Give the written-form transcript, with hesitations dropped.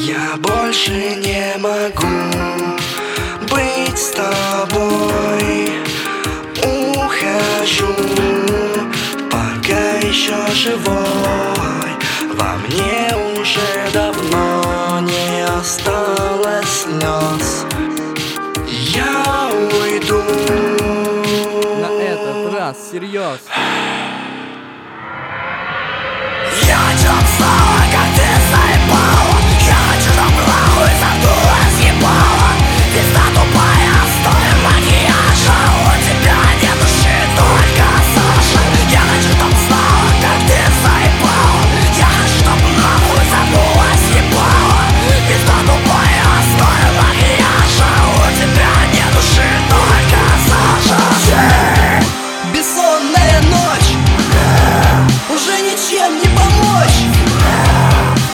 Я больше не могу быть с тобой. Ухожу, пока еще живой. Во мне уже давно не осталось слез. Я уйду. На этот раз всерьез. Я хочу снова, как ты заебала. Я хочу, чтоб нахуй задула, съебала. Пизда тупая, стоит макияжа. У тебя нет души, только Саша. Я хочу, чтоб снова, как ты заебала. Я хочу, чтоб нахуй задула, съебала. Пизда тупая, стоит макияжа. У тебя нет души, только Саша. Бессонная ночь.